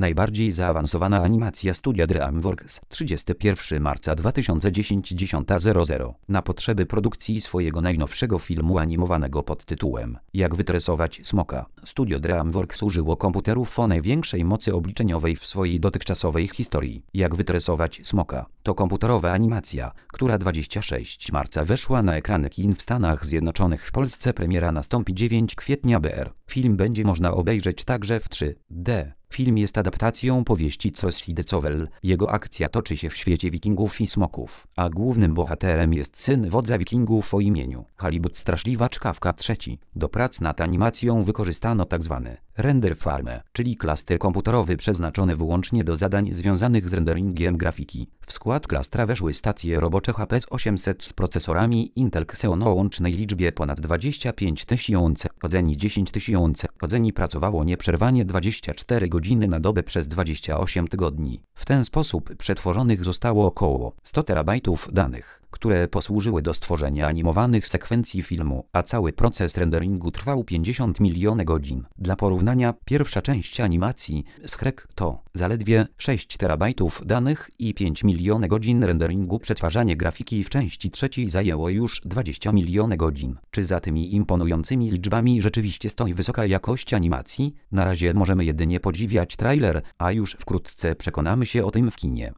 Najbardziej zaawansowana animacja studia DreamWorks. 31 marca 2010 10:00. Na potrzeby produkcji swojego najnowszego filmu animowanego pod tytułem Jak wytresować smoka, studio DreamWorks użyło komputerów o największej mocy obliczeniowej w swojej dotychczasowej historii. Jak wytresować smoka to komputerowa animacja, która 26 marca weszła na ekrany kin w Stanach Zjednoczonych. W Polsce premiera nastąpi 9 kwietnia br. Film będzie można obejrzeć także w 3D. Film jest adaptacją powieści Cosi de Cowell. Jego akcja toczy się w świecie wikingów i smoków, a głównym bohaterem jest syn wodza wikingów o imieniu Halibut Straszliwa Czkawka III. Do prac nad animacją wykorzystano tzw. render farmę, czyli klaster komputerowy przeznaczony wyłącznie do zadań związanych z renderingiem grafiki. W skład klastra weszły stacje robocze HP 800 z procesorami Intel Xeon o łącznej liczbie ponad 25 000. Chodzeni 10 000. Chodzeni pracowało nieprzerwanie 24 godziny na dobę przez 28 tygodni. W ten sposób przetworzonych zostało około 100 terabajtów danych, które posłużyły do stworzenia animowanych sekwencji filmu, a cały proces renderingu trwał 50 milionów godzin. Dla porównania, pierwsza część animacji Shrek to zaledwie 6 terabajtów danych i 5 milionów godzin renderingu. Przetwarzanie grafiki w części trzeciej zajęło już 20 milionów godzin. Czy za tymi imponującymi liczbami rzeczywiście stoi wysoka jakość animacji? Na razie możemy jedynie podziwiać trailer, a już wkrótce przekonamy się o tym w kinie.